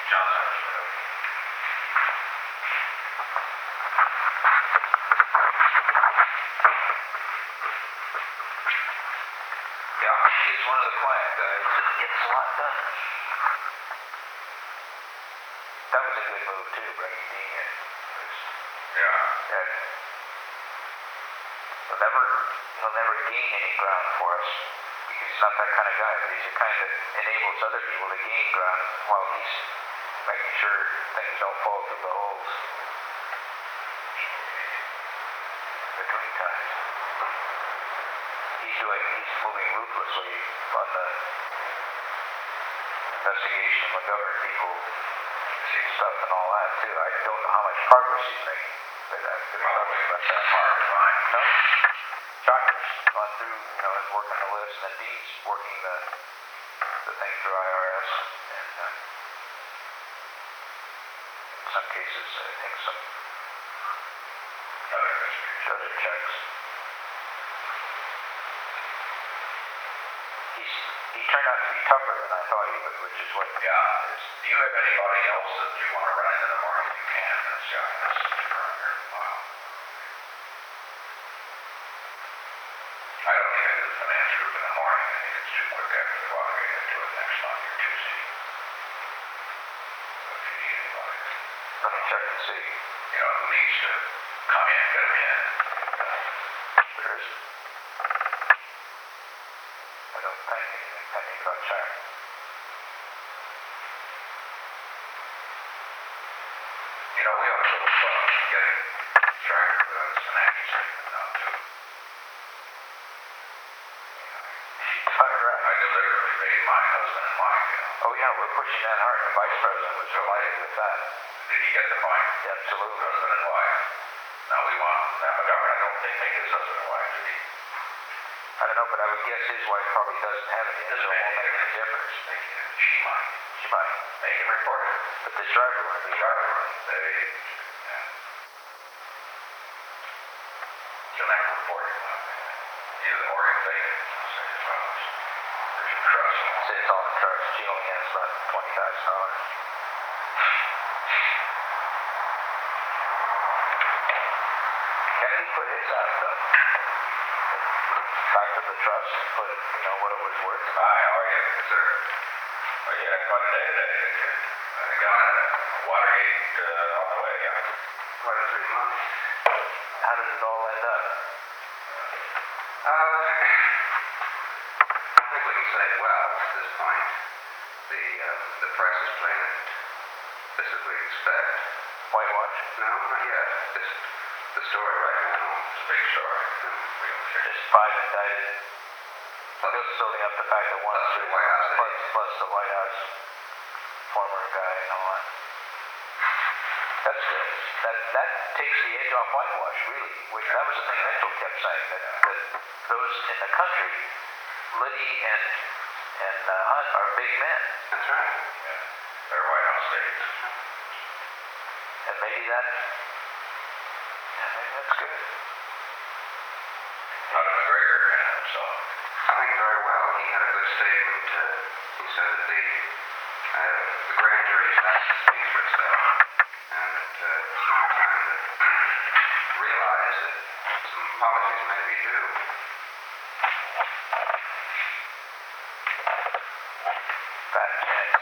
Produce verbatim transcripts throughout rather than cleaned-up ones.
Yeah, he's one of the quiet guys that gets a lot done. That was a good move too, bringing Dean in. Yeah. Yeah. He'll never, he'll never gain any ground for us because he's not that kind of guy, but he's the kind that enables other people to gain ground while he's making sure things don't fall through the holes between times. He's doing, he's moving ruthlessly on the investigation of McGovern people stuff and all that too. I don't know how much progress he's making, but I'm going to talk about that. Hard to find. No. Chalker's gone through, you know, is working the list, and then Dean's working the the thing through I R S, and uh, in some cases, I think some other other checks. He's he turned out to be tougher than I thought he would, which is what. Yeah. Is, do you have anybody else that you want to run into the morning? You can. That's yeah. That's wow. I don't think I do the finance group in the morning. I think it's too quick after the water. I can do it next Monday or Tuesday. But if you need anybody, let me check and see. You know, who needs to come in, get them in. There is. I don't think anything pending about check. You know, we ought to go uh, getting Tracker with us financial statement now too. Right. I deliberately made my husband and mine, you know. Oh yeah, we're pushing that hard. The vice president was delighted with that. Did he get the fine? Yeah, absolutely. Husband and wife. Now we want that McGovern. I don't think make his husband and wife, did he? I don't know, but I would guess his wife probably doesn't have any. It won't make any difference. She might. She might. Make him report it. But the driver would be. The driver would. They, yeah. She'll never report it. Either the Oregon thing. Trust. Say it's all in trust. She only has about twenty thousand dollars. Kennedy put his out though. Back to the trust and put, you know, what it was worth. Hi, how are you? Yes, sir. Oh yeah, quite a day today. I got a Watergate uh, on the way. Yeah. Quite a three months. How did it all end up? Uh. I think we can say, well, at this point, the uh, the press is playing it just as we expect. Whitewash? No, not yet. Just the story right now. It's a big story. No. Just five indicted. Plus, just building up the fact that one plus the White House plus, plus the White House former guy and all that. That's good. That that takes the edge off whitewash, really. Which that was the thing Mitchell kept saying, that, that those in the country, Liddy and and uh, Hunt are big men. That's right. Yeah. They're White House states. And maybe that, yeah, maybe that's good. How did McGregor handle himself? I think very well. He had a good statement. Uh, he said that the uh, the grand jury's action speaks for itself, and that uh, it's now time to realize that some apologies may be due. Fat chance.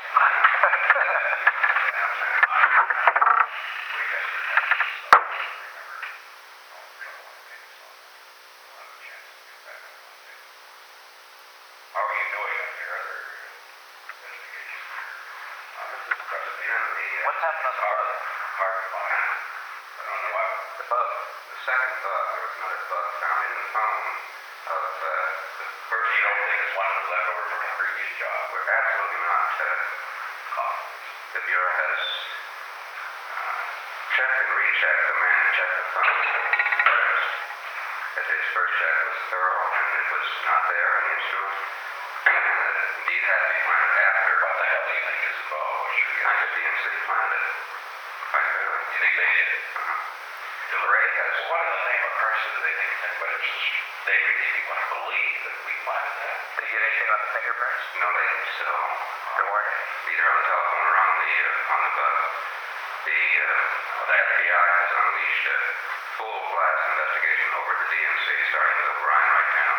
How are you doing on your other investigations? Uh, this is present the end of the... Uh, What's happened on the bug? Hard to find. I don't know what. The bug. The second bug, there was another bug found in the phone of uh, the first... You don't think it's one that was left over from the previous job? We're absolutely not. Uh, the Bureau has uh, checked and rechecked the man who checked the phone. That his first check was thorough, and it was not there in the instrument. Indeed, had to be planted after. What the hell do you think is involved? What's your I guess? think the D N C planted it. Quite clearly. You think they did? Uh-huh. Delray has. What in the name of Christ do they think? But it's just, they really want to believe that we planted that. Did you get anything on the fingerprints? No, they still. There weren't any. Either on the telephone or on the uh, on the but the, uh, the F B I has unleashed a full-blast investigation over the D N C, starting with O'Brien right now.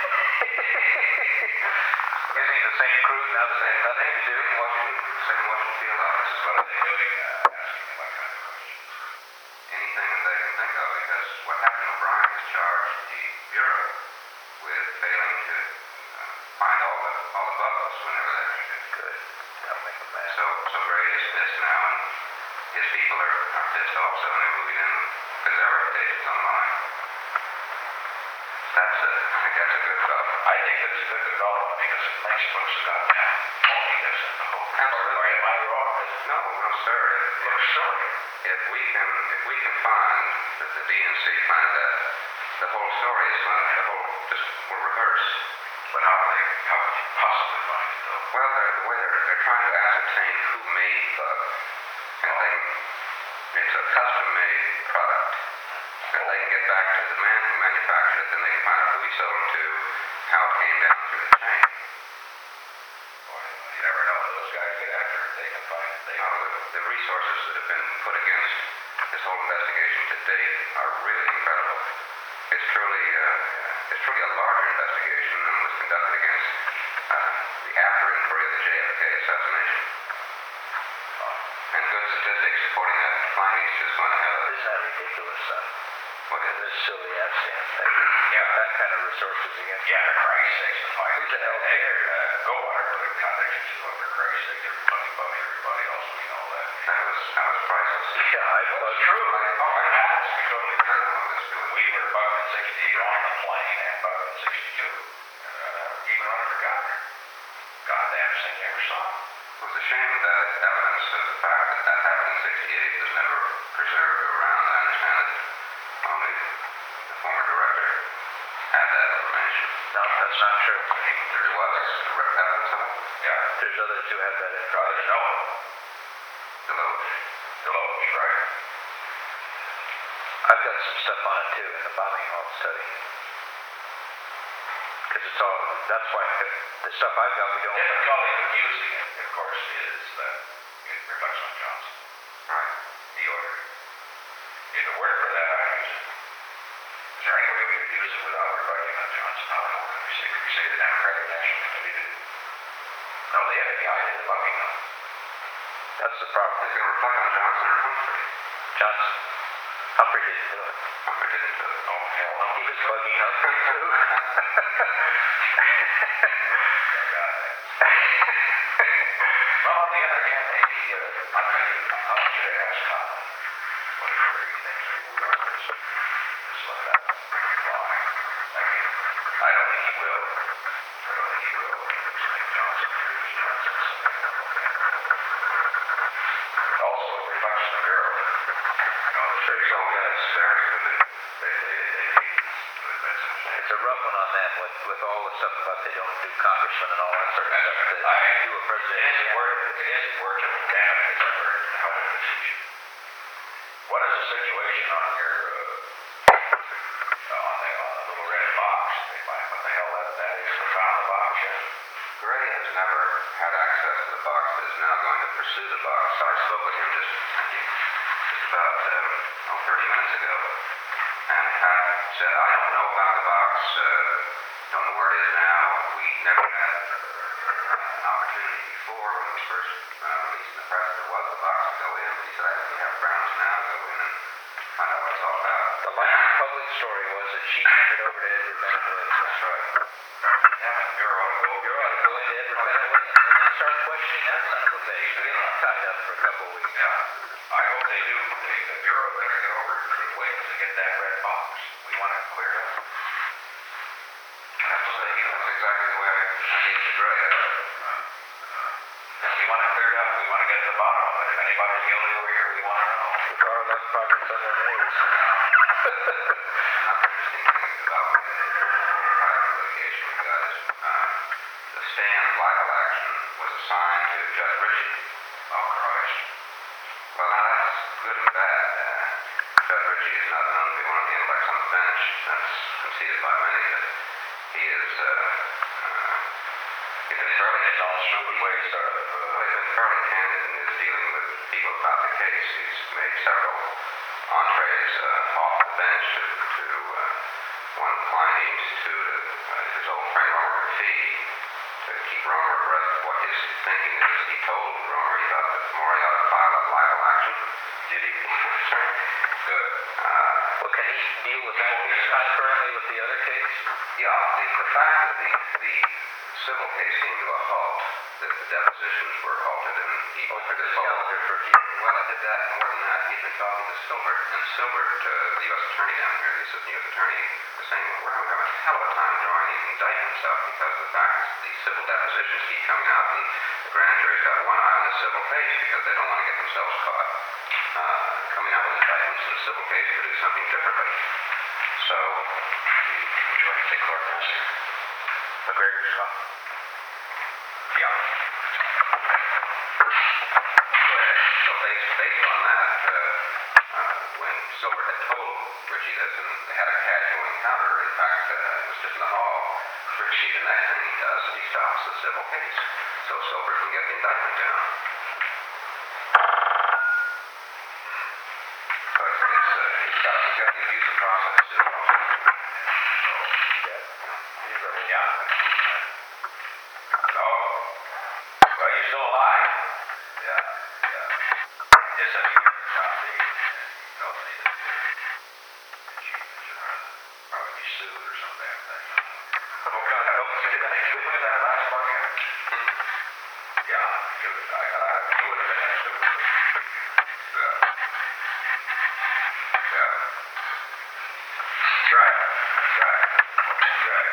Using the same crew, now the same nothing to do. Same Washington, same Washington field office is what What are they they do. doing? Uh, asking me what kind of questions? Anything that they can think of, because what happened, O'Brien has charged the Bureau with failing to uh, find all the all the bugs whenever they make it. Good. That'll make them mad. So, so Gray is pissed now, and his people are, are pissed also, and they're moving in because their reputation's on the line. That's a, I think that's a good development. I think that's a good development because it makes folks about now phoniness and the whole. Absolutely. Or am I wrong? No, no, sir. If, It looks silly. if we can, if we can find that the D N C planted that, the whole story is going to, the whole just will reverse. But how would they, how would you possibly find it though? Well, they're, the way they're, they're trying to ascertain who made the bug, and if they can, it's a custom-made product. If they can get back to the man who manufactured it, then they can find out who he sold it to, how it came down through the chain. Boy, you never know when those guys get after it. They can find it. They You know, the, the resources that have been put against this whole investigation to date are really incredible. It's truly, uh, it's truly a larger investigation than was conducted against uh, the after inquiry of the J F K assassination. And good statistics supporting that finding is just going to have a, Isn't that ridiculous, son? what is This this? silly abstain thing. Yeah, that kind of resources against. Yeah, for Christ's sakes, the fight. Who the hell cares? Uh, go on or put in context and look for Christ's sake. They're fucking bugging everybody else. We know that. That was, that was priceless. Yeah, I Well, bugged. it's true. I, oh, I know. It's totally I true. know. This really, We were bugged in sixty-eight on the plane and bugged in sixty-two. Uh, even on the governor. Goddamn thing you ever saw. it was a shame that evidence of the fact that that happened in sixty-eight was never preserved or around. I understand that only the former director had that information. No, that's not true. There was direct evidence of it. Yeah, there's others who have that in. Others know it. Deloach. Deloach, right. I've got some stuff on it too in the bombing hall study. Because it's all, that's why the stuff I've got, we don't. The difficulty with using it, of course, is that it reflects on Johnson. Right. The order. If it weren't for that, I'd use it. Is there any way we could use it without reflecting on Johnson? No, no. Can we say, can we say the Democratic National Committee did? No, the F B I did the bugging on it. That's the problem. Is it going to reflect on Johnson or Humphrey? Johnson. Humphrey didn't do it. Humphrey didn't do it. Oh, hell no. He was bugging Humphrey too. Well, on the other hand, maybe, uh, I'm going to, I want you to ask Colin whatever he thinks he will do this. Just let that fly. I mean, I don't think he will. I don't think he will. It's like Johnson, Cruz, Johnson, something like that. It also reflects the Bureau. You know, the Sure, Bureau so has that's very very good. They, they, they need good message. It's a rough one on them with, with all the stuff about they don't do congressmen and all that sort of stuff that I do a president. It is worth, it is worth it. Damn it, it's worth it. How is this issue? What is the situation on your, uh, on the, on the little red box? They find what the hell that, that is. They found the box yet? Gray has never had access to the box, but is now going to pursue the box. So I spoke with him just, just about um, oh, thirty minutes ago. And Pat said, I don't know about the box, uh, don't know where it is now. We never had an opportunity before when it was first uh, released in the press. There was the box to go in. He said, I think we have grounds now to go in and find out what it's all about. The last public story was that she handed over to Edward Bennett Williams. That's right. Damn it, you're ought to go, you're ought to go into Edward Bennett Williams and then start questioning that son of a bitch. Get him tied up for a couple of weeks. Yeah. I hope they do. They, the Bureau better get over to the ways to get that red box. We want it cleared up. That's, uh, that's exactly the way I, I hate to Gray. We want it cleared up. We want to get to the bottom of it. If anybody's guilty over here, we want to know. The car left projects on their knees. Another interesting thing about the private litigation we got is uh, the Stan libel action was assigned to Judge Ritchie. Oh, Christ. Well, now that's good and bad. Uh, Judge Ritchie is not known to be one of the intellects on the bench. That's conceded by many, but he is, uh, uh, he's been fairly, His own stupid way, sort of. well, he's been fairly candid in his dealing with people about the case. He's made several entrees uh, off the bench to, to uh, one client he instituted, uh, his old friend Romer McPhee, to keep Romer abreast of what his thinking is. He told Romer he thought that Maury ought to file a libel action. Did he? Good. Uh, Well, can he deal with that case concurrently with the other case? Yeah, the, the fact that the, the civil case came to a halt, that the depositions were halted, and he Oh, took this this all. calendar for hearing. Well, it did that, and more than that, he'd been talking to Silbert, and Silbert, uh, the U S attorney down here, the assistant U S attorney, was saying, well, we're going to have a hell of a time drawing these indictments up because of the fact that these civil depositions keep coming out, and the grand jury's got one eye on this civil case because they don't want to get themselves caught uh, coming out with indictments in the civil case to do something differently. So, Would you like to take court rules here? McGregor's call. Yeah. So based, based on that, uh, uh, when Silbert had told Ritchie this and they had a casual encounter, in fact, uh, it was just in the hall, Ritchie, the next thing he does is he stops the civil case so Silbert can get the indictment down. So it's, it's, uh, he's got, he's got the abuse of process too. Yeah. Oh. Well, you're still alive. Yeah. Yeah. Yes, I mean, probably, no, they didn't do it. And she, probably be sued or some damn thing. Oh, God, I hope you did that. You put that last part in? Yeah. You, I, I, you would have been next to it. Yeah. Yeah. That's right. That's right. That's right.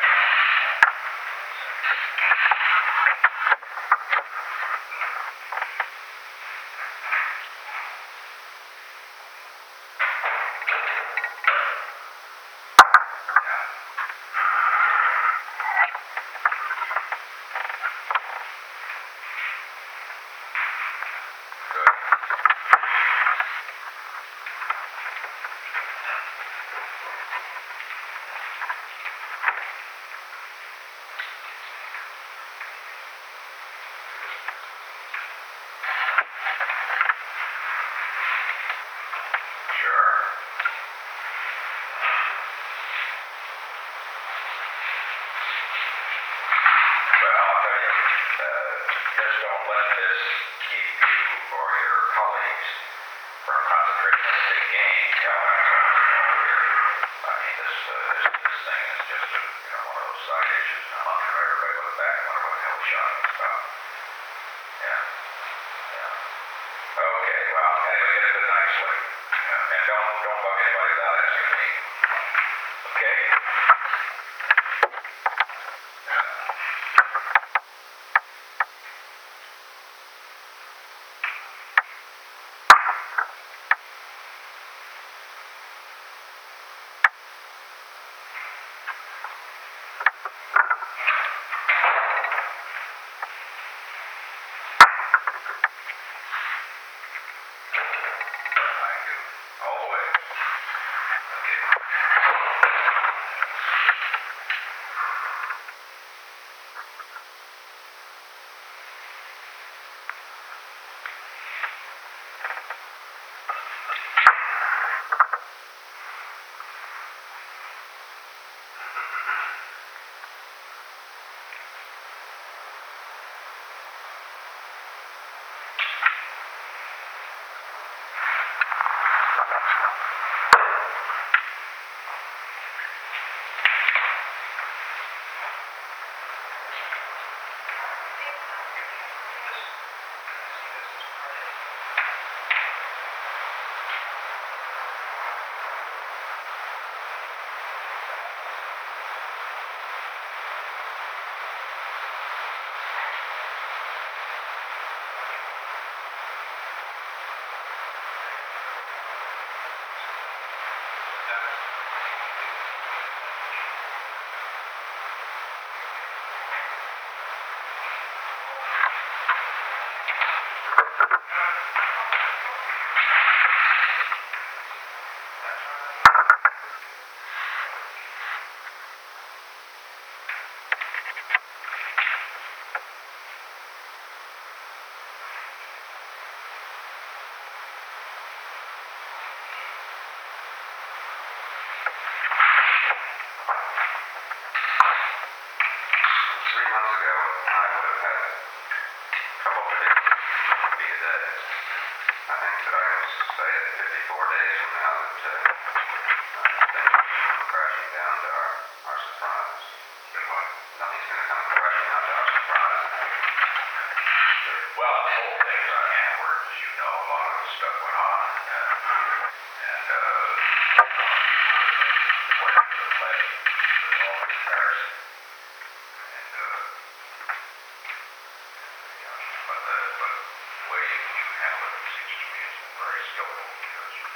skillful because you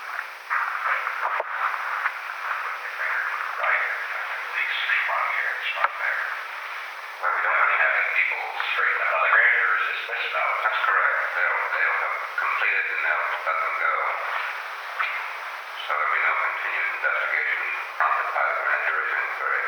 put your finger right, at least sprung here and sprung there. Well, we don't Having, really have, having people straighten out. Now, the grand jurors dismissed now. that's correct. They'll, they'll have completed and they'll let them go. So there'll be no continued investigation prompted by the grand jury's inquiry.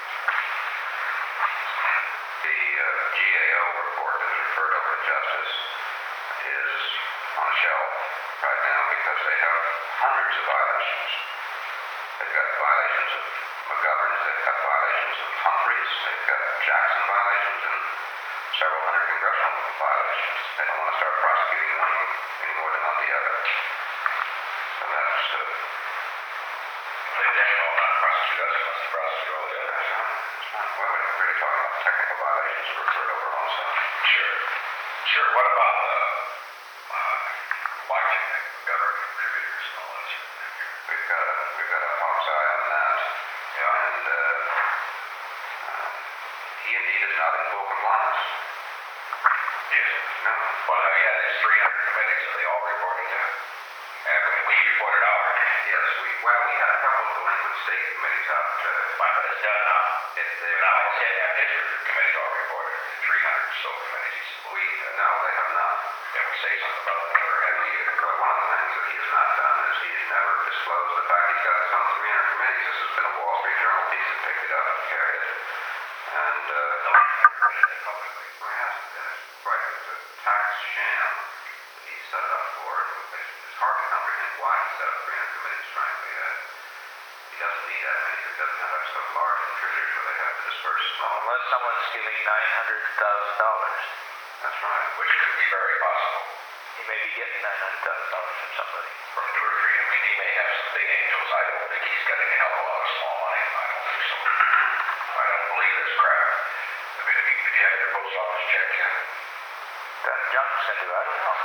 The uh, G A O report that was referred over to Justice is on a shelf right now because they have hundreds of violations. They've got violations of McGovern's, they've got violations of Humphreys, they've got Jackson violations, and several hundred congressional violations. They don't want to start prosecuting one any more than on the other. So that's uh, They definitely will not prosecute us unless they prosecute all the others. that's not, well, we're really talking about technical violations that were referred over also. Sure. Sure. What about the uh, watching the government contributors and all that sort of thing? We've got a, we've got a hawk's eye on that. Yeah. And uh, uh, he indeed is not in full compliance. Yes. No. Well, uh, yeah, there's three hundred committees that they all reported to. And we, we reported ours. Yes, we, well, we had a couple of delinquent state committees out. Uh, But it's done now. if they, Now, I said that district committees all reported. The three hundred or so committees. we, no, they have not. Can we say something about the number? And he, well, one of the things that he has not done is he has never disclosed the fact he's got some three hundred committees. This has been a Wall Street Journal piece that picked it up and carried it. And, uh, No, I haven't heard anything publicly. well, he hasn't been. It's quite it's a tax sham that he set it up for. And it's, it's hard to comprehend why he set up three hundred committees, frankly. Uh, he doesn't need that many. He doesn't have such large contributors where they have to disperse small. Unless someone's giving nine hundred thousand dollars. That's right. Which could be very possible He may be getting nine hundred thousand dollars from somebody. from two or three. I mean, he may have some big angels. I don't think he's getting a hell of a lot of small money. I don't think so. I don't believe this crap. I mean, if you, did you have your post office check yet? That John's gonna do, I don't know.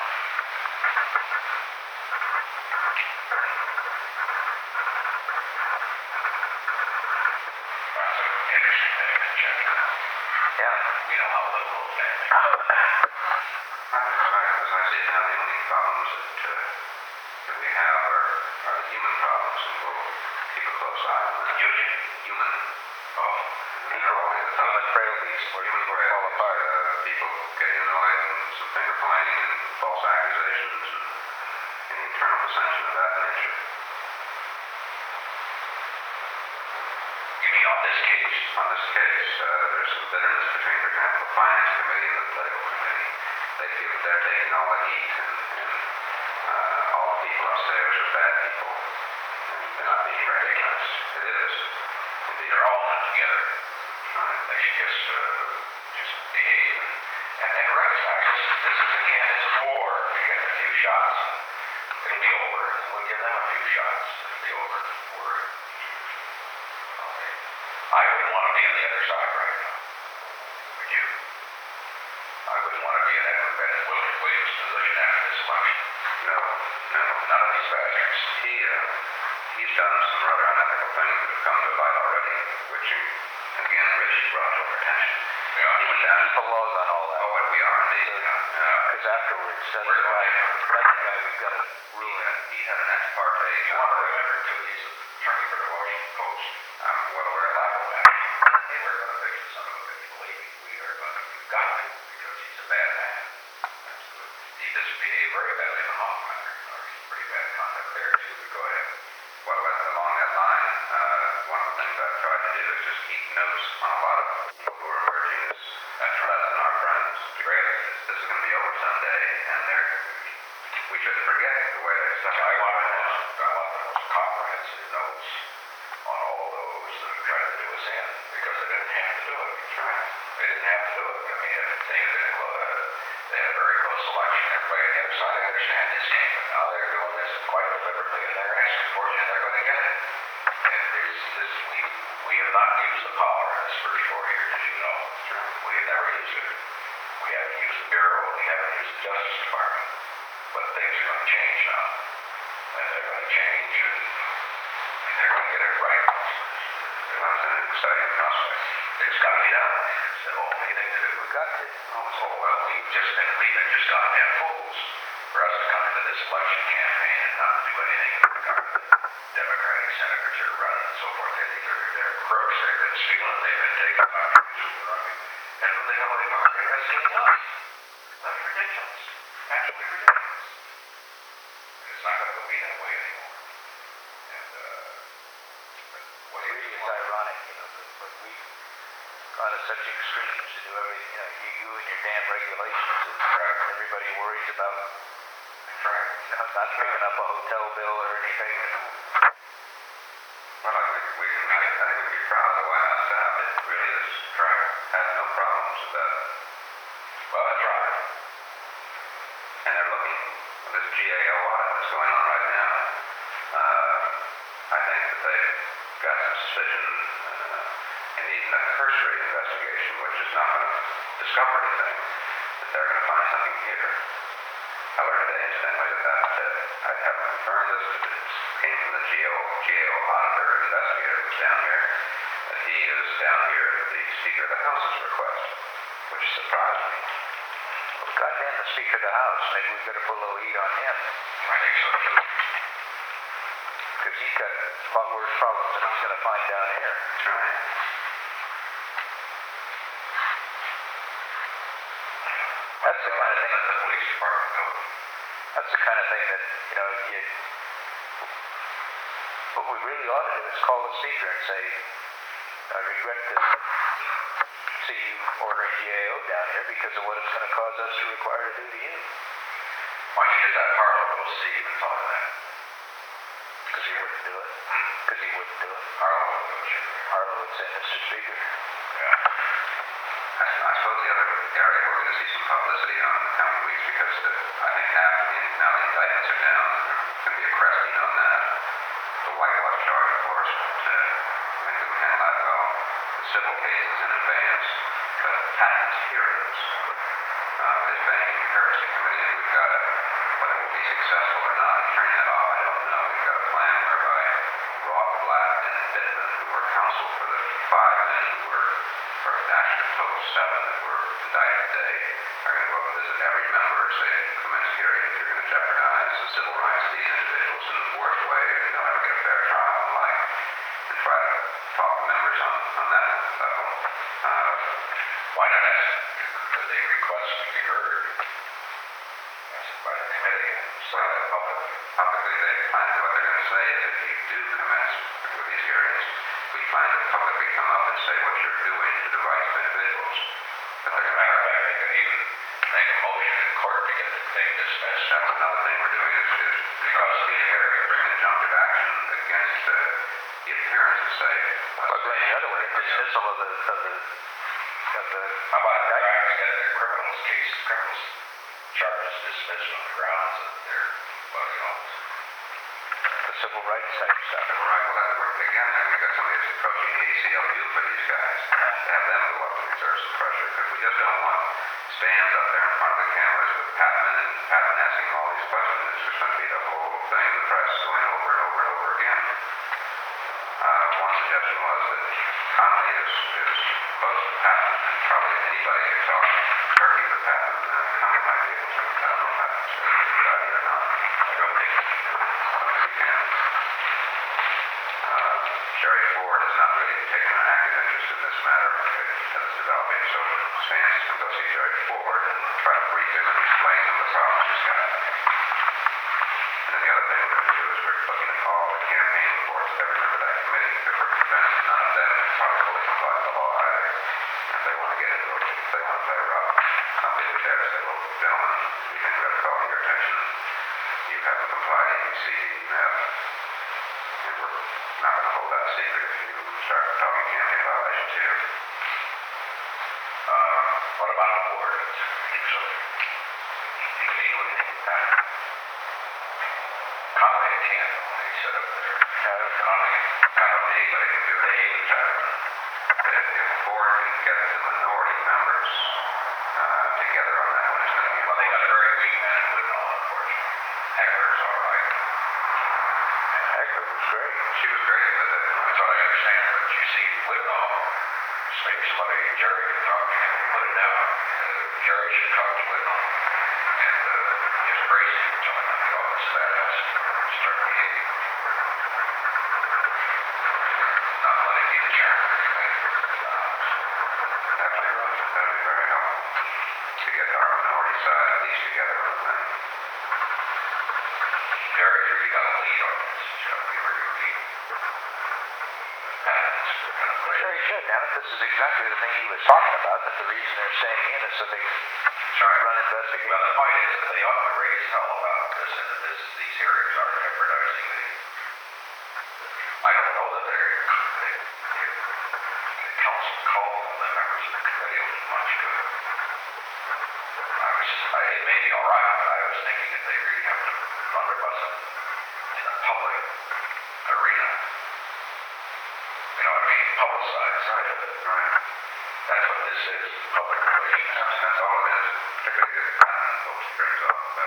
That's an interesting thing to check out. Yeah. We know how little those damn things I think it's right, as I see it now, the only problems that, uh, that we have are, are the human problems, and we'll keep a close eye on that. Union? Human. Oh, People, Human frailties where human people fall frailties, apart. uh, people getting annoyed and some finger pointing and false accusations and any internal dissension of that nature. you mean on this case? On this case, uh, there's some bitterness between, for example, the Finance Committee and the Political Committee. They feel that they're taking all the heat, and, and uh, all the people upstairs are bad people, and they're not being recognized. It is. Indeed, They're all not together. right. They should just, uh, just behave and, and, and recognize this, this is, again, it's a war. We get a few shots, and it'll be over. And we'll give them a few shots, it'll be over. We're, okay. I wouldn't want to be on the other side right now. Would you? I wouldn't want to be in Edward Bennett Williams' position after this election. No, no. None of these bastards. He, uh, he's done some rather unethical things that have come to light already, which, uh, again, Rich brought to our attention. Yeah, He went down Keep a log on all that. Oh, and we are indeed. Uh, Because afterwards, that's Where's why, Mike? that's the guy we've got to he, ruin. had, he had an ex parte. you want to remember, too, he's an attorney for the Washington Post. I'm well aware of that. Hey, we're going to fix the son of a bitch. Believe me, we are going to. We've got to, because he's a bad man. He does behave very badly in the Hawk matter. Or he's pretty bad conduct there, too. But go ahead. Well, along that line, uh, one of the things I've tried to do is just keep notes on a lot of people who are emerging as That's less right. than our friends. Great. This is going to be over someday, and they're, we shouldn't forget the way they stuck. I want the most, I want the most comprehensive notes on all of those that have tried to do us in, because they didn't have to do it. That's right. They didn't have to do it. I mean, if they had been a close, uh, they had a very close election. Everybody on the other side, I understand this game, but now they're doing this quite deliberately, and they're asking for it, and they're going to get it. And there's this, we, we have not used the power in this first four years, as you know. We have never used it. We haven't used the Bureau, we haven't used the Justice Department. But things are going to change now. And they're going to change, and, and they're going to get it right. That's an exciting prospect. It's got to be done. It's the only thing to do. We've got to. Oh, well, we've just been, we've been just goddamn fools for us to come into this election campaign and not do anything in regard to Democratic senators that are running and so forth. They think they're, they're crooks. They've been stealing. They've been taking contributions from the army. And who the hell are they targeting? That's getting us. That's ridiculous. Absolutely ridiculous. And it's not going to be that way anymore. And, uh, but what do you Really, think? it's ironic, you know, that when we've gone to such extremes to do everything, you know, you, you and your damn regulations, and everybody worries about, you know, not picking up a hotel bill or anything. Well, I think we can, I think we'd be proud of the White House staff. It really is, has no problems with that. Well, that's right. And they're looking at this G A O audit that's going on right now. Uh, I think that they've got some suspicion uh, in even a cursory investigation, which is not going to discover anything, that they're going to find something here. I learned today, incidentally, that that, that I haven't confirmed this, but it came from the G A O, G A O auditor investigator who's down here, that he is down here at the Speaker of the House's request, which surprised me. Well, goddamn the Speaker of the House, maybe we better put a little heat on him, I think so too. because he's got a lot worse problems than he's going to find down here. That's right. That's the kind of thing, Let the police department go. that's the kind of thing that, you know, you, what we really ought to do is call the Speaker and say, I regret to see you ordering G A O down here because of what it's going to cause us to require to do to you. Why don't you get that Harlow, go see him and tell him that. Because he wouldn't do it. Because he wouldn't do it. Harlow will do it, sure. Harlow would say, Mister Speaker. Yeah. I, I suppose the other area we're going to see some publicity on in the coming weeks, because the, I think half of the, now the indictments are down, there's going to be a cresting on that. The whitewash charge, of course, but uh, I think that we handle that well. The civil cases in advance, but patent hearings. Uh, this banking and currency committee, and we've got a, whether we'll be successful or not in turning that off, I don't know. We've got a plan whereby Roth, Black, and Bittman, who were counsel for the five men who were, or actually the total seven that were indicted today, are going to go up and visit every member and say, commence hearing if you're going to jeopardize the civil rights of these individuals in the worst way, and they'll never get a fair trial and like, and try to talk to members on, on that level. Uh, Why not ask, could they request to be heard? Asked by the committee, say that publicly. Publicly, they plan to, what they're going to say is if you do commence with these hearings, we plan to publicly come up and say what you're doing to the rights of individuals. But As they're a going matter to of fact, they could even make a motion in court to get the thing dismissed. That's another thing we're doing is, is because the hearing, bring injunctive action against uh, the appearance of, say, Or going the other way, dismissal of the, of the, of the, How about trying to get their criminals case, criminals charges dismissed on the grounds that they're, well, you know, the civil rights type stuff. All right, well, that's where, again, we've got somebody that's approaching the A C L U for these guys. To have them go up and exert some pressure, because we just don't want stands up there in front of the cameras with Patman and Patman asking all these questions. It's just going to be the whole thing, the press going over and over and over again. Uh, one suggestion was that Connolly is, is close to Patman, and probably if anybody could talk turkey with Patman, uh, Connolly might be able to. I don't know if that's a good idea or not. I don't think, I don't think we can. Uh, Sherry Ford has not really taken an active interest in this matter as it's developing, so Spence can go see Sherry Ford and try to brief him and explain some of the problems he's got. And then the other thing we're going to do is we're looking at all the campaign reports of every member of that committee, because we're convinced none of them probably fully comply with the law either. And if they want to get into it, if they want to play rough, somebody would dare say, well, gentlemen, we think we have to call to your attention. You haven't complied, A B C, you have. And we're not going to hold that secret if you start talking campaign violations here. uh, what about a board? So, you can deal with any kind of Connolly can't, he said up there. Uh, Connolly, I don't think anybody can do it. But if, if Ford can get the minority members uh, together on that one, it's going to be. well, they got a very weak man in Whitnall, unfortunately. Heckler's all right. Heckler was great. She was great with it. That's what I understand, but you see, Whitnall, maybe somebody, Jerry can talk to him, put it down. Uh, Jerry should talk to Whitnall. And, uh, just crazy, something like that. let's start meeting. Not letting you adjourn. That'd be, that'd be very helpful to get our minority side at least together on the thing. Jerry's really got a lead on this. He's got to be really lead. And it's kind of great. Sure, he should, damn it. This is exactly the thing he was talking about, that the reason they're staying in is so they can Sorry. run Well, investigations. the point is that they ought to raise hell about this, and that this, these hearings are jeopardizing the. I don't know that they're. They, they, the council called them, the members of the committee, it was much good. I was just, I, it may be all right, but I was thinking that they really have to blunderbuss it in a public arena. You know what I mean? Publicized. Right. Right. That's what this is. Public relations. That's, that's all it is. Particularly if the patent folks brings up. Uh,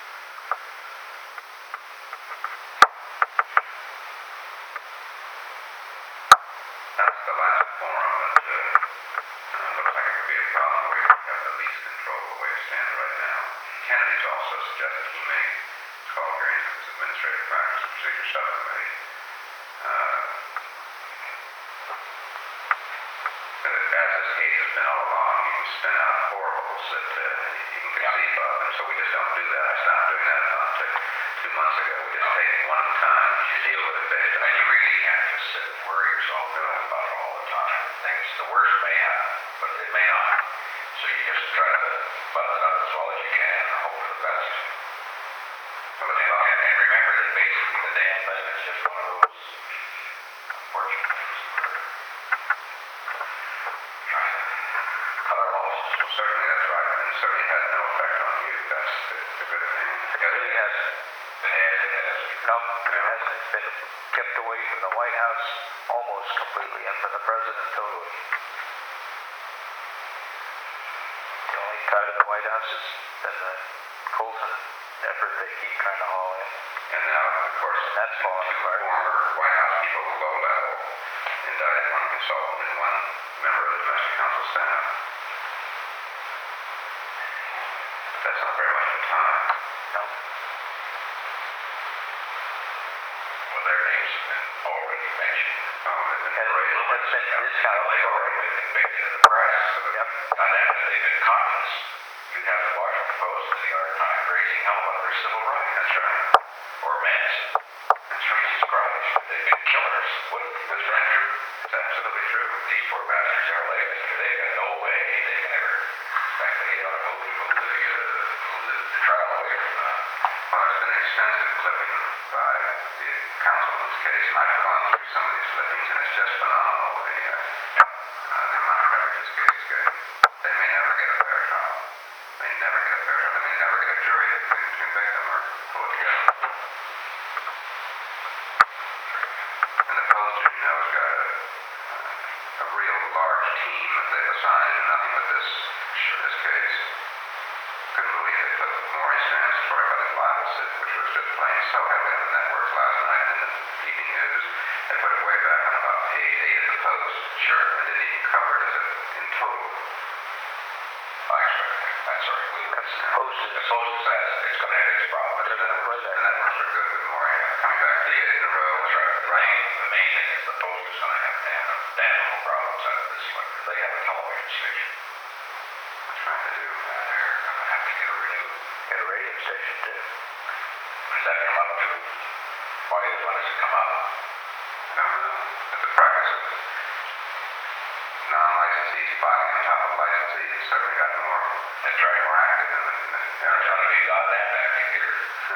that's the last forum that uh, uh, looks like it could be a problem where you have the least control the way it stands right now. Kennedy's also suggested he may call hearings of his administrative practice and procedure subcommittee. Uh, But as this case has been all along, you can spin out horribles that uh, you can conceive of, and so we just don't do that. I stopped doing that about uh, two months ago. We just take it one at a time and you deal with it based on. And you really can't just sit and worry yourself about it all the time. Things, the worst may happen, but it may not. So you just try to button it up as well as you can and hope for the best. Well, and, and, and remember that basically the damn thing is just one of those unfortunate things. Certainly that's right, and certainly had no effect on you. That's the, the good thing. It really hasn't. It has, it has. No, it hasn't. It's been kept away from the White House almost completely, and from the president totally. The only tie to the White House has been the Colson effort they keep trying to haul in. And now, of course, And that's falling two apart. former White House people, low level, indicted one consultant and one member of the domestic council staff. That's not very much of a time. No. Well, their names have been already mentioned. Oh, they've been And paraded. it's been discounted. They've already been convicted in the press. Yep. And then if they've been communists, you'd have the Washington Post and the New York Times raising hell about their civil rights. That's right. Or Manson. That's Jesus Christ. They've been killers. What, was that true? It's absolutely true. These poor bastards are like, they've got no way they can ever, in fact, they ought to move, move the, uh, move the, the trial away from that. Well, there's been extensive clipping by the counsel in this case, and I've gone through some of these clippings, and it's just phenomenal. The, uh, uh, the amount of coverage this case is getting. They may never get a fair trial. They never get a fair trial. They may never get a jury that can convict them or pull it together. And the Post, as you know, has got a, a real large team that they've assigned to nothing but this, this case. Couldn't believe they put Maurice Strand's story about his libel suit, which was just playing so heavily on the networks last night and in the evening news. They put it way back on about page eight of the Post. Sure. And didn't even cover it as a, in total. I expect that. I'm sorry. We, that's, Post is- the Post says it's going to have its problems. But the networks, the networks are good with more. Yeah. Coming back three days in a row. That's right. Right. The main thing is the Post is going to have damn, damn little problems out of this one. They have a television station. What's trying to do? Uh, they're going to have to get a renewed. Get a radio station too. Does that come up too? Why is when does it come up? No, no. But the practice of non-licensees filing on top of licensees has certainly gotten more. That's right. More active in the. In the they're trying to be goddamn active here.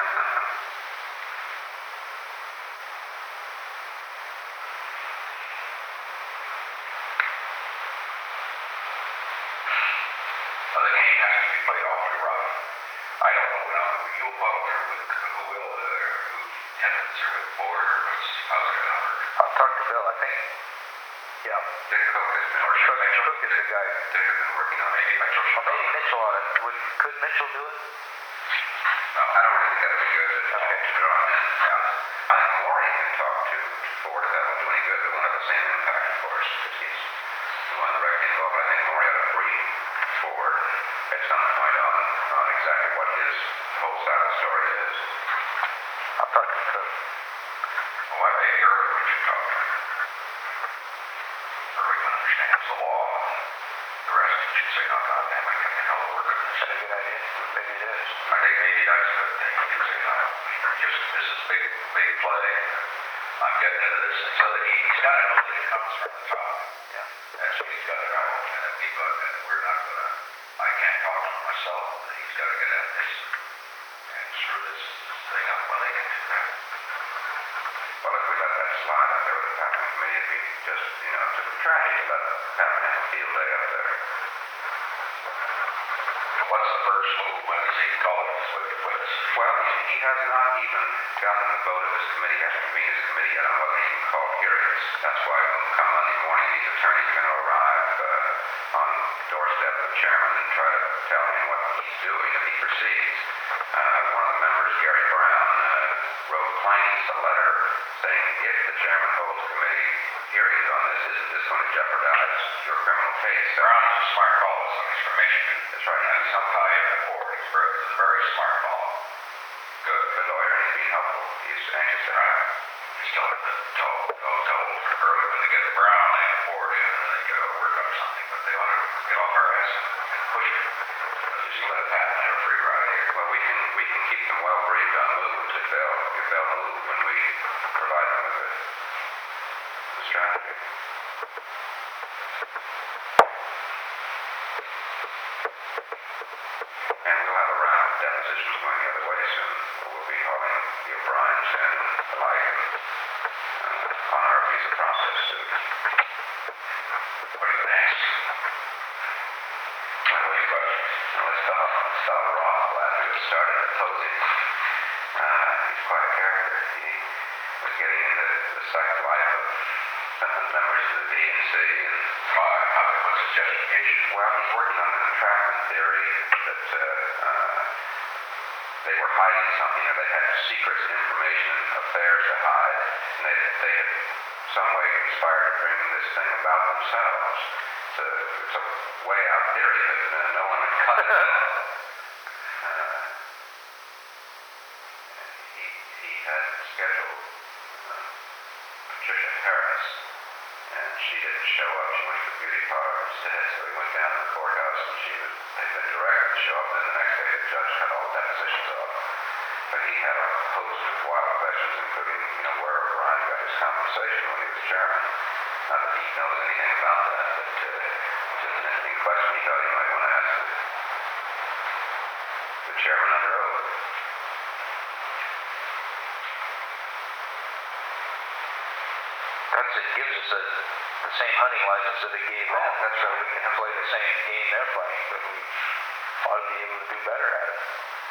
Well, the game has to be played awfully rough. I don't know now who you'll follow through with, who will, uh, whose tenants are with board, or what's, how's it gonna work? I'll talk to Bill. I think, yeah. Dick Cook has been, or Cook, Mitchell, Cook is the guy. Dick has been working on it. Maybe Mitchell should. Well, maybe Mitchell on it. Would, could Mitchell do it? No, I don't really think that'd be good to, Okay. to draw him in. Yeah. I think Maury can talk to Ford if that won't do any good, but won't have the same impact, of course, because he's the one directly involved. But I think Maury ought to brief Ford at some point on, on exactly what his whole side of the story is. talk to Cook. Well, I maybe Irving we should talk to. Irving understands the law. The rest should say, no, goddamn, I can't know we're good. Is that a good idea? Maybe it is. I think maybe that's a good thing. You can say, no, just, this is big, big play. I'm getting into this. And so that he, he's got to know that it comes from the top. Yeah. That's what he's got to know. And that we, but and we're not going to, I can't talk to him myself. But he's got to get at this and screw this thing up when they can do that. Well, if we let that slide up there with the Pathfinder Committee, it'd be just, you know, just a tragedy to let Pathfinder have a field day up there. What's the first move? When does he call it with, with us? Well, he, he has not even gotten the vote of his committee. He hasn't convened his committee yet on whether he can call hearings. That's why come Monday morning, these attorneys are going to arrive uh, on the doorstep of the chairman and try to tell him what he's doing if he proceeds. Uh, one of the members, Gary Brown, uh, wrote Plains a letter saying if the chairman holds committee hearings on this, isn't this going to jeopardize your criminal case? Brown is a smart call. It's from Michigan. That's right. And he's on high in the board. He's very, he's a very smart call. Good, good lawyer, and he's being helpful. He's anxious to Right. He's telling the told, told, told early when they get the Brown and the board in and they go work up something, but they ought to get off our ass and push it. Just let it happen at a free ride here. Well, we can we can keep them well briefed on moves if they'll if they'll move when we provide them with the, the strategy. And we'll have a round of depositions going the other way soon. We'll be calling the O'Briens and the like and, uh, on our visa process too. What are you going to ask? Well, what questions? Now let's stop let's stop Roth after it started at Posey. Uh, he's quite a character. He was getting into the sex life of some of the members of the D N C and Why? How, what's his justification? well, he's working on an entrapment theory that uh, uh, they were hiding something or they had secret information and affairs to hide, and they, they had some way conspired to bring this thing about themselves. It's a, it's a way out theory, but uh, no one had cut it out. Uh, he, he had scheduled uh, Patricia Harris, and she didn't show up. She went to the beauty parlor instead, so he went down to the courthouse, and she was, they'd been directed to show up. Then the next day, the judge cut all the depositions off. But he had a host of wild questions, including, you know, where O'Brien got his compensation when he was chairman. Not that he knows anything about that, but uh, just an interesting question he thought he might want to ask the, the chairman under oath. That's it gives us a, the same hunting license that they gave them. That's so we can play the same game they're playing, but we ought to be able to do better at it.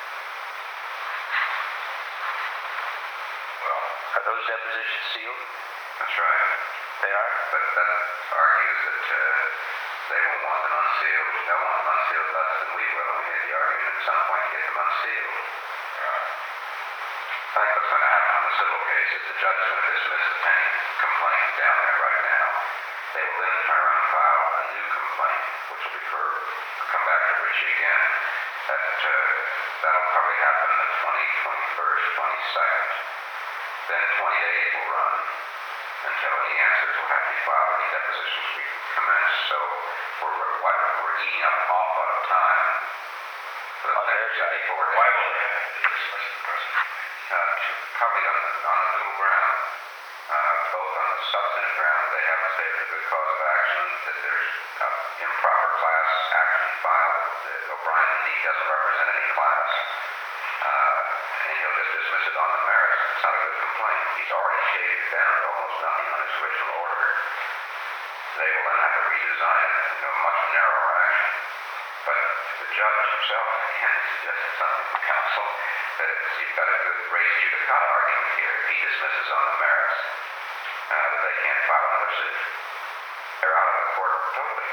Well, Are those depositions sealed? That's right. They are? But that argues that uh, they will want them unsealed. They'll want them unsealed less than we will. We made the argument at some point to get them unsealed. uh, I think what's going to happen on the civil case is the judge is going to dismiss the pending complaint down there right now. They will then turn around and file a new complaint, which will be for, come back to Richie again. That, uh, that'll probably happen the twentieth, twenty-first, twenty-second. Then twenty days will run until any answers will have to be filed, any depositions will be commenced. So we're, what, we're eating up an awful lot of time for the On their next side. fifty-four why days. will they have to dismiss the president? Uh, probably on, on a middle ground, uh, both on the substantive ground, they haven't stated a good cause of action, that there's uh, improper class action filed, that O'Brien indeed doesn't represent any class, uh, and he'll just dismiss it on the merits. It's not a good complaint. He's already shaved it down to almost nothing on his original order. They will then have to redesign it into a much narrower action. But the judge himself again suggested something to counsel that it's, you've got a good race judicata argument here. If he dismisses on the merits, uh, that they can't file another suit. They're out of the court totally.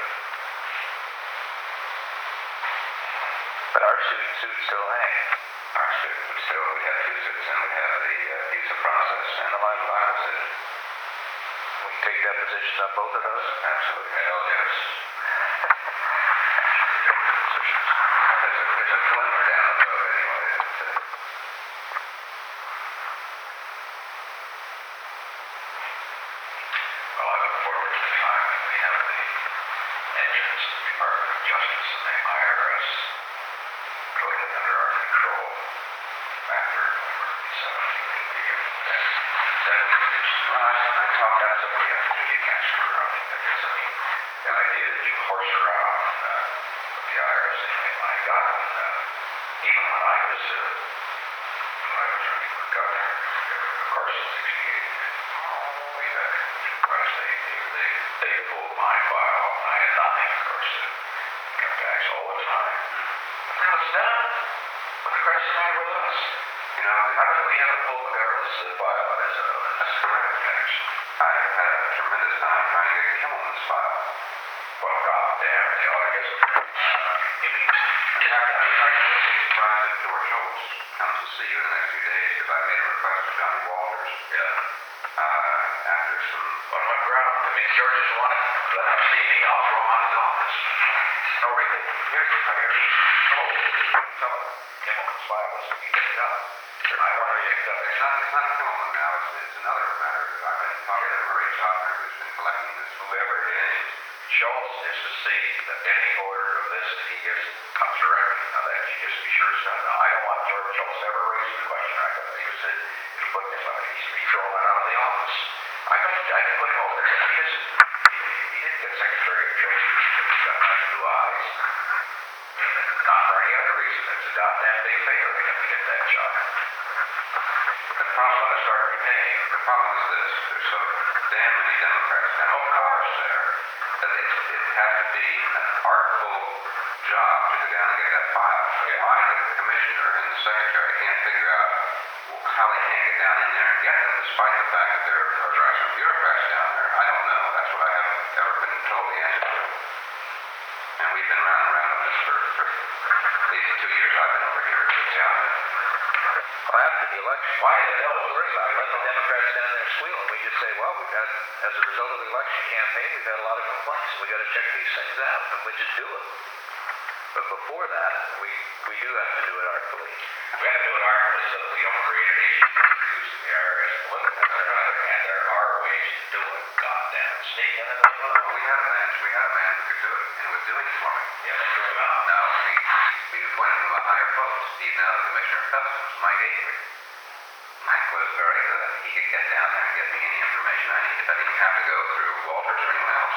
But our suit, suit still hangs. Our suit would still, we have two suits, and we have the uh, abuse of process and the life libel suit. We can take depositions on both of those. Absolutely. Hell, yes. There's a, there's a glimmer down the road anyway. That, uh, I, I talked That's what we have to do. You can't screw around with that. Because, I mean, the idea that you horse around uh, with the I R S, and my God, uh, even when I was, uh, when I was running for governor, uh, of course, in sixty-eight, way back in Price State, they, they, they pulled my file, and I had nothing, of course, uh, income tax all the time. But now it's done. What the Christ is the matter with us? You know, How come we haven't pulled McGovern's uh, file on his, uh, that's correct. tax? I had a tremendous time trying to get Kimmelman's file. Well, goddamn, they ought to get some. Uh, give me. In fact, I was actually surprised that George Schultz comes to see you in the next few days because I made a request to Johnny Walters Yeah. uh, after some. On my ground. I mean, George is one. Let him see me. I'll throw him out of his office. No, really. Here's the fire. Oh, tell him. Kimmelman's file is to be picked up. I already picked up. It's not, it's not Kimmelman now. It's, it's another matter. I've been talking to Murray Chopner, who's been collecting this, whoever it is. Schultz is to see that any order of this that he gives comes directly. Now that you just be sure it's done. Now I don't want George Schultz ever raising the question. I can think it's it. It'll put him. He needs to be thrown out of the office. I can I can put him over there. He doesn't. He, he didn't get Secretary of Treasury because he's got nice blue eyes. Not for any other reason. It's a goddamn big favor for him to get that job. The problem, to start repaying. the problem is this. There's so damn many Democrats down Of in course. there that it, it has to be an artful job to go down and get that file. Yeah. Why the commissioner and the secretary can't figure out how they can't get down in there and get them, despite the fact that there are some bureaucrats down there, I don't know. That's what I haven't ever been told the answer to. And we've been round and round on this for, for at least the two years I've been over here. Yeah. Well, after the election, Why the hell don't was worry this? about it. Let the Democrats down there squealing. We just say, well, we've had, as a result of the election campaign, we've had a lot of complaints, and we got to check these things out, and we just do it. But before that, we, we do have to do it artfully. We have to do it artfully so that we don't create an issue that reduces the I R S political. On the other hand, there are ways to do it. Goddamn, sneak in and out. Well, we had a man, we had a man who could do it, and was doing it for me. Yeah, let's throw him out. Now, we, we appointed him a higher post. He's now the Commissioner of Customs, Mike Avery. Mike was very good. He could get down there and get me any information I needed. I didn't have to go through Walters or anyone else.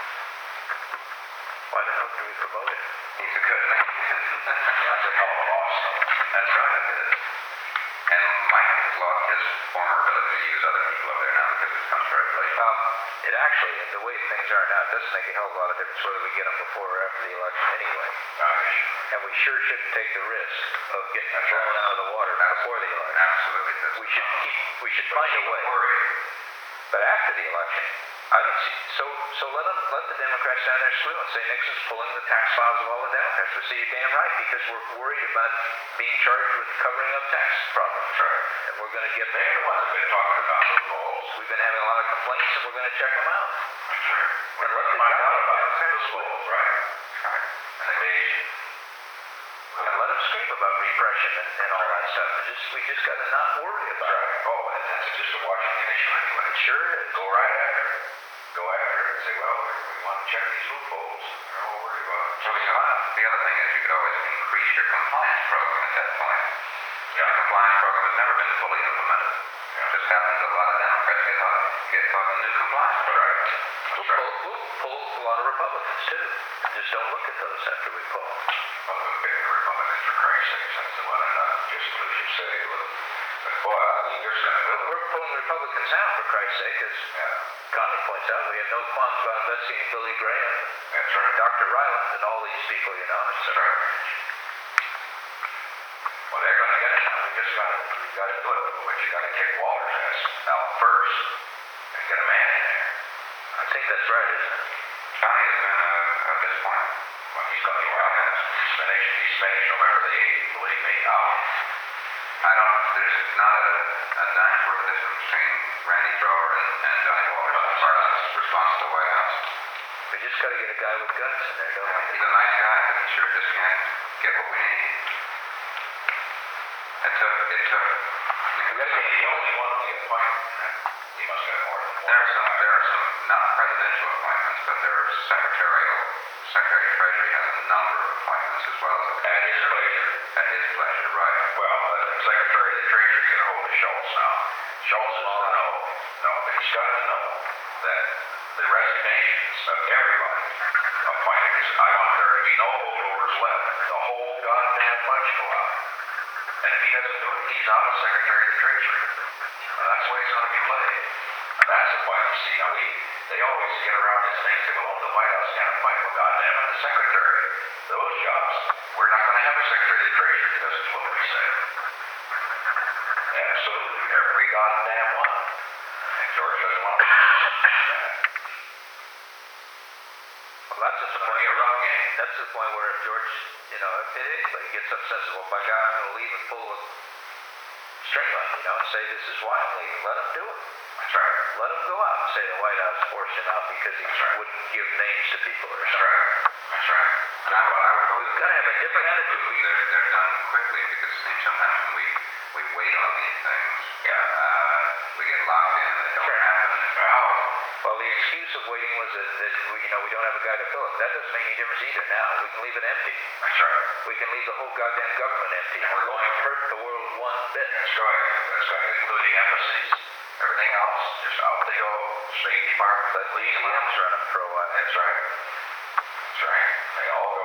Why the hell do we promote it? He's a good man. That's a hell of a loss. That's right, it is. And Mike has lost his former ability to use other people up there now because it becomes very late. Well, it actually, the way things are now, it doesn't make a hell of a lot of difference whether we get them before or after the election anyway. And we sure shouldn't take the risk of getting thrown out of the water before the election. Absolutely. That's We should keep, we should find a way. Worry. But after the election, I don't see, so, so let them, let the Democrats down there squeal and say Nixon's pulling the tax files of all the Democrats. We say you're damn right, because we're worried about being charged with covering up tax problems. Right. And we're gonna get, They're the ones that have been talking about loopholes. we've been having a lot of complaints and we're gonna check them out. That's right. We're And let going to the find guy- out about Democrats loopholes, right? right. And evasion. And let them scream about repression and, and all that stuff. We just, we just gotta not worry That's about it. right. Oh, and that's just a Washington issue anyway. It sure is. Go right after it. Go after it and say, well, we, we want to check these loopholes. We're all worried about it. So you know, the other thing is you could always increase your compliance program at that point. Yeah. The compliance program has never been fully implemented. Yeah. It just happens that a lot of Democrats get caught, get caught in new compliance program. Right. We'll That's right. pull, we'll pull a lot of Republicans too. Just don't look at those after we pull. Well, the big Republicans, for Christ's sake, that's the one and not just as you say. But, but boy, I mean, you're just going to We're, we're pulling Republicans out, for Christ's sake, as Yeah. Connie points out. We have no qualms about investigating Billy Graham, That's right. Doctor Ryland, and all these people, you know. It's, That's right. Well, they're going to get it. We just got to, we got to do it. But you got to kick Walter's ass out first and get a man in there. I think that's right, isn't it? Johnny has been a, a disappointment. Well, he's going to be well. He's finished. He's finished November the eighth. Believe me. Out. I don't, there's not a, a dime's worth of difference between Randy Thrower and, and Johnny Walters as far as response to the White House. We just got to get a guy with guts in there, don't we? He's a nice guy, but he sure just can't get what we need. It took, it took, I mean, We got to get the only one we appoint. He must have more than one. there are some, there are some, not presidential appointments, but there are secretarial, Secretary of Treasury has a number of appointments as well as. At his pleasure. At his pleasure, right. Well, uh, Secretary of the Treasury get a hold of Schultz now. Schultz is to know, no, but he's got to know that the resignations of everybody appointed, because I want there to be no holdovers left. The whole goddamn bunch go out. And if he doesn't do it, he's out of Secretary of the Treasury. And that's the way it's going to be played. And that's the point you see. Now, we, they always get around this thing to go, oh, the White House can't appoint, well, goddamn it, the Secretary. Those jobs, we're not going to have a Secretary of the Treasury that doesn't do what we say. Absolutely. Every goddamn one. And George doesn't want to Well, that's just the It's going to point. be a rough game. That's the point where if George, you know, if anybody gets upset, says, well, by God, I'm going to leave and pull the string on, you know, and say this is why I'm leaving. Let him do it. That's right. Let him go out and say the White House forced him out because he That's right. wouldn't give names to people or That's something. right. That's right. Now, what I would hope We've got to have a different attitude. They're, they're done quickly because I think sometimes when we, we wait on these things, Yeah. uh, we get locked in and they don't Sure. happen. Well, Well, the excuse of waiting was that, that we, you know, we don't have a guy to fill it. That doesn't make any difference either now. We can leave it empty. that's right. We can leave the whole goddamn government empty. And we're going to hurt the world one bit. That's right. That's right. Including embassies. Everything else, just out they go. State Department, Let the leave them out. museums run them for a while. That's right. That's right. They all go.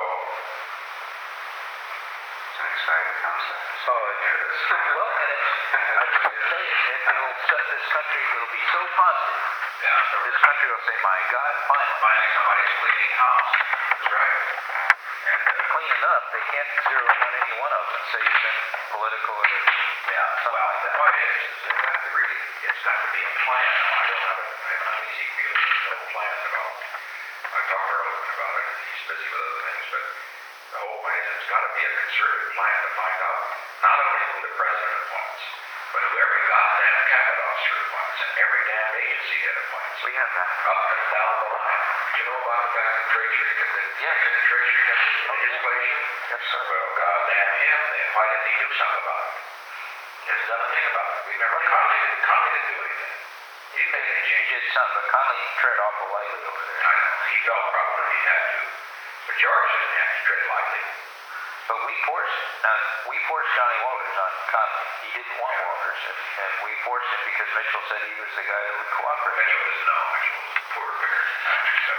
It's an exciting concept. Oh, it is. Well, and it's, I can tell you, it, it'll set this country, it'll be so positive. Yeah. This country will say, my God, finally. Finding somebody's cleaning house. That's right. And uh, cleaning up, they can't zero in on any one of them and say you've been political or, yeah, something Well, like the that. point is, is it's got to really, it's got to be a plan. I don't have a, I have an uneasy feeling there's no plan at all. I talked to Earlman about it, and he's busy with other things, but the whole point is it's got to be a concerted plan to find out not only who the president appoints, but who every goddamn cabinet officer appoints and every damn agency head appoints. We have that. Up and down the line. Did you know about the fact that Treasury, that the Yes. the Treasury has his legislation? Yes, sir. Well, goddamn him, then why didn't he do something about it? He hasn't done a thing about it. Remember, Conley didn't, Conley didn't do anything. He didn't make any He changes. did some, but Conley tread awful lightly over there. I know, he felt probably he had to. But George didn't have to tread lightly. But we forced, now, we forced Johnny Walters on Conley. He didn't want Walters, and, and we forced him because Mitchell said he was the guy that would cooperate. Mitchell doesn't know. Mitchell was a poor picker. So,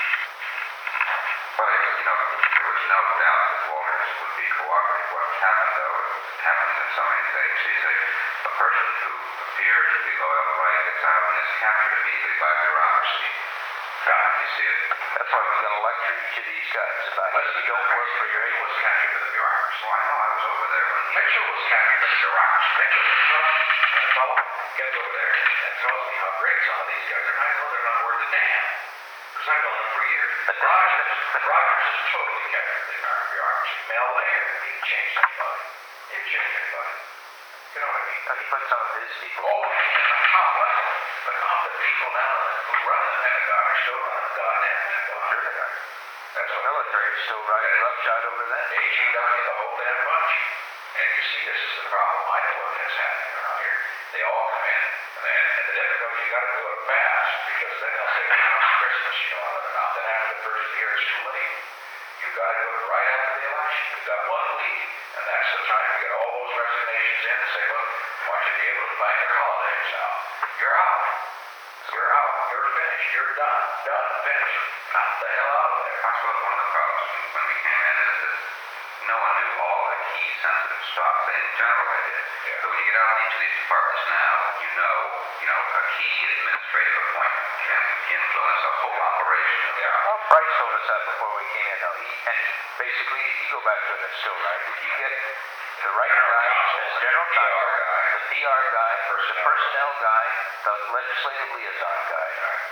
Well, you know, there was no doubt that Walters would be cooperative. What happened, though, it happens in so many agencies, a, a person who appears to be loyal, right, gets out and is captured immediately by bureaucracy. Yeah, you see it. That's why we're going to lecture each of these guys about how you don't work for your Mitchell was agency. captured by the bureaucracy. Well, I know, I was over there when he... Mitchell was captured by the bureaucracy. Mitchell was tough. That fellow gets over there and tells me how great some of these guys are. And I know they're not worth a damn. Because I've known them for years. But Rogers, Rogers is totally captured the American bureaucracy. Mel Laird, he didn't change anybody. He didn't change anybody. You know what I mean? Now, he put some of his people. Oh, and Tom Wessel. But Tom, the people now who run the Pentagon are still running the goddamn Pentagon. Sure they are. That's The what military is still riding roughshod over that. A G W, the whole damn bunch. And you see, this is the problem. I know what is happening around here. They all come in, and, then, and the devil knows you got to do it fast, because then they'll say, well, it's Christmas, you know, and then then after the first year, it's too late. You've got to do it right after the election. You've got one week, and that's the time to get all those resignations in and say, look, I want you to be able to plan your holidays now. You're out. You're out. You're finished. You're done. Done. Finished. Knock the hell out of there. I suppose one of the problems when we came in is that no one knew all the key sensitive stuff. They in general they did. Yeah. So when you get out in each of these departments now, you know, you know, a key administrative appointment can influence a whole operation. Yeah. Well, Bryce told us that before we came in, though. He, and he, basically, you go back to it, it's still right. If you get the right General guy, counsel, the general the P R counsel, guy, the P R guy, the personnel. personnel guy, the legislative liaison guy,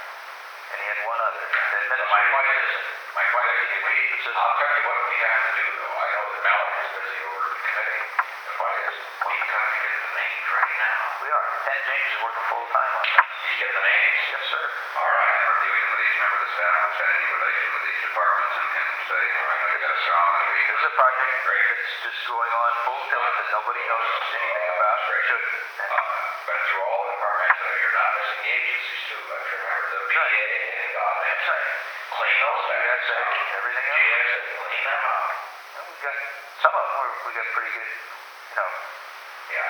and he had one other. The My administrative point is, my point is, if we, It's just- I'll tell you what we have to do, though. I know that Mallory is busy over at the committee. The point is, we've got to get the names ready now. We are. Ken James is working full time on that. You get the names? Yes, sir. All right. And reviewing with each member of the staff who's had any relation with these departments and can say, you know, you got a strong and weak. This is a project that's just going on full tilt that nobody knows anything about. Should. Uh, but through all the departments, uh, you're not missing the agencies, too. Let's remember the V A and goddamn. That's right. Clean those G S A, things. everything G else. S A, clean them up. And we got some of them. We're, we got pretty good, you know. Yeah.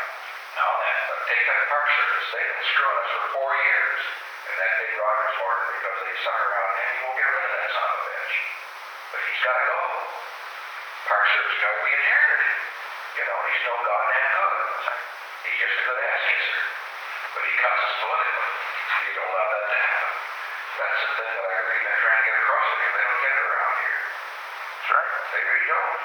they've been screwing us for four years. And that big Rogers Morton, because they suck around him, he won't get rid of that son of a bitch. But he's got to go. Park Service guy, we inherited him. You know, he's no goddamn good. He's just a good ass kisser. But he cuts us politically. You don't allow that to happen. That's the thing that I really been trying to get across to you. They don't get it around here. That's right. They really don't.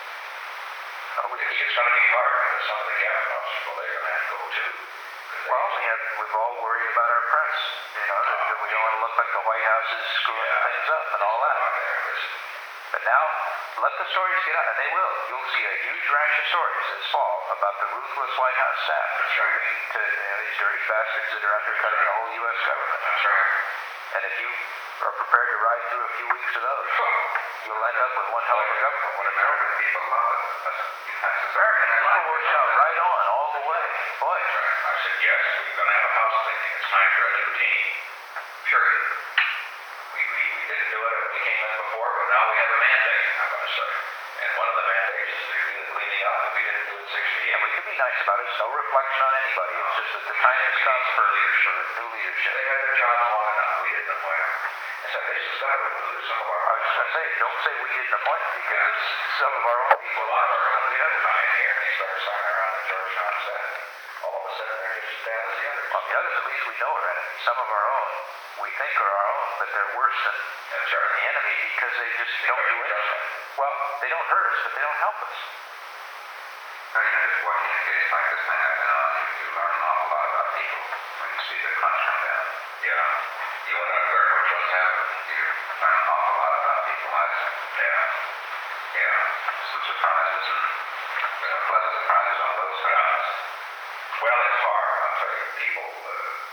Oh, we, It's, it's going to be hard because some of the cabinet officers, well, they're going to have to go too. well, we have, we've all worried about our press. You know, that, that we don't want to look like the White House is screwing Yeah. things up and all that. But now, let the stories get out, and they will. You'll see a huge rash of stories this fall about the ruthless White House staff contributing to, you know, these dirty bastards that are undercutting the whole U S government. That's right. And if you are prepared to ride through a few weeks of those, you'll end up with one hell of a government. When American people love it, that's, that's American people will shout right on all the way. Boy, That's right. I said, yes, we're going to have a house cleaning. It's time for a new team. Period. We, we, we didn't do it when we came in before, but now we have a mandate, I'm going to say. And one of the mandates is to do the cleaning up, and we didn't do it sixty and we years. can be nice about it. It's no reflection on anybody. It's just that the time has come for leadership, new leadership. They had their jobs long enough. We didn't appoint them. And so this has got to include some of our... I was going to say, don't say we didn't appoint them, because it's some of our own people. A lot of our own, we had a guy in here, and they started signing around the Georgetown set. All of a sudden, they're just as bad as the others. On the others, at least we know are enemies. Some of our own, we think are our own, but they're worse than That's right. the enemy because they just don't do anything. Well, they don't hurt us, but they don't help us. You know, just watching a case like this thing I've been on, you, you learn an awful lot about people when you see the crunch come down. Yeah. You want to learn which ones happen. You learn an awful lot about people. That's, Yeah. Yeah. some surprises and some pleasant surprises on both sides. Well, it's hard. I'll tell you, people, uh,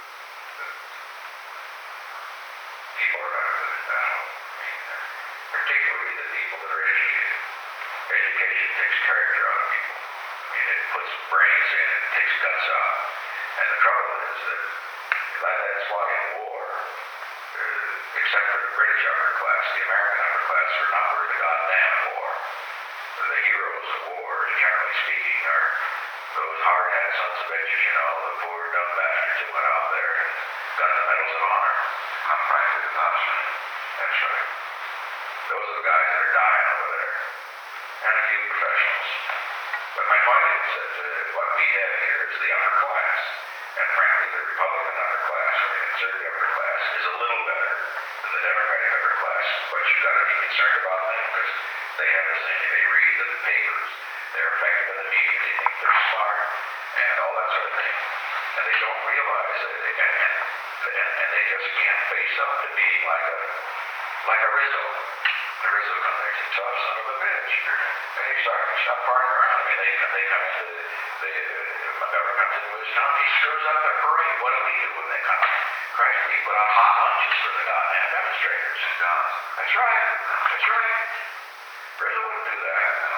people are better than that. I mean, uh, particularly the people that are educated. Education takes character out of people. I mean, it puts brains in, it takes guts out. And the trouble is that, that that's why in war, uh, except for the British upper class, the American upper class are not worth a goddamn war. The heroes of war, generally speaking, are those hard-hat sons of bitches, you know, the poor dumb bastards that went out there and got the medals of honor. Not practice adoption. That's right. Those are the guys that are dying over there. And a few professionals. But my point is that uh, what we have here is the upper class. And frankly, the Republican upper class or the conservative upper class is a little better than the Democratic upper class. But you've got to be concerned about them because they have the same, they read the papers, they're effective in the media, they think they're smart, and all that sort of thing. And they don't realize that, they, and, and, and, and they just can't face up to being like a, like a Rizzo. A Rizzo comes there, he's a tough son of a bitch. And he starts, he stop farting around. I mean, they, they come into the, they, uh, McGovern comes into his town, he screws up their parade. What do we do when they come? Christ, we put on hot lunches for the goddamn demonstrators. It does. That's right. That's right. Rizzo wouldn't do that. No.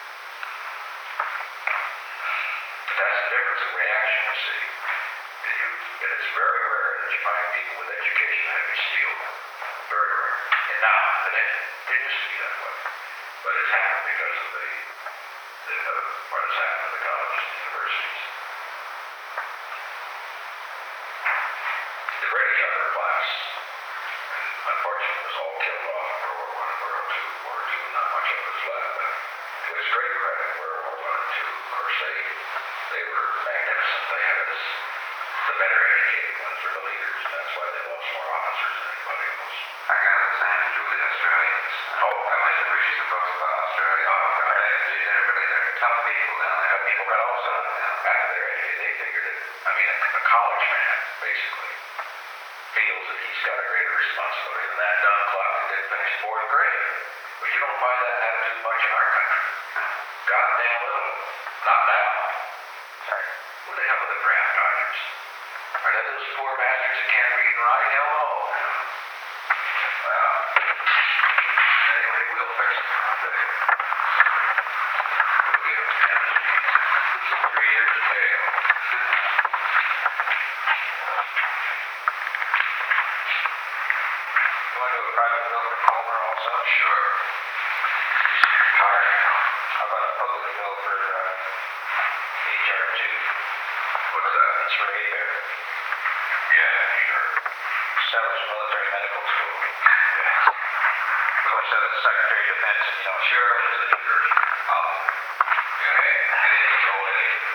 But that's the difference in reaction, you see. And, you, and it's very rare that you find people with education having steel. Very rare. And now, today, it used to be that way. But it's happened because of the, the uh, what has happened to the colleges and universities. The British upper class, and unfortunately, was all killed off in World War One and World War Two. World War Two, not much of it was left, but to its great credit, World War One and Two, of course, they, they were magnificent. They had us, the better educated ones were the leaders, and that's why they lost more officers than anybody else. I got the same to do with the Australians. Oh, I went to read some books about Australia. Oh, God, they, they're really, they're tough people down there. But people got also, after they're educated, they figured that, I mean, a, a college man, basically, feels that he's got a greater responsibility than that dumb clock that didn't finish fourth grade. But you don't find that attitude much in our country. Goddamn little. Not now. Sorry. Who the hell are the draft dodgers? Are they those poor bastards that can't read and write? Hell no. Well, anyway, we'll fix it. We'll give them ten three years of jail. You want to do a private bill for Comer also? Sure. He's retired now. How about a public bill for uh, H R two? What's that? It's for A-Bear. instead of Secretary of Defense, you know. Sure, sure. Um, you know, anything to roll in,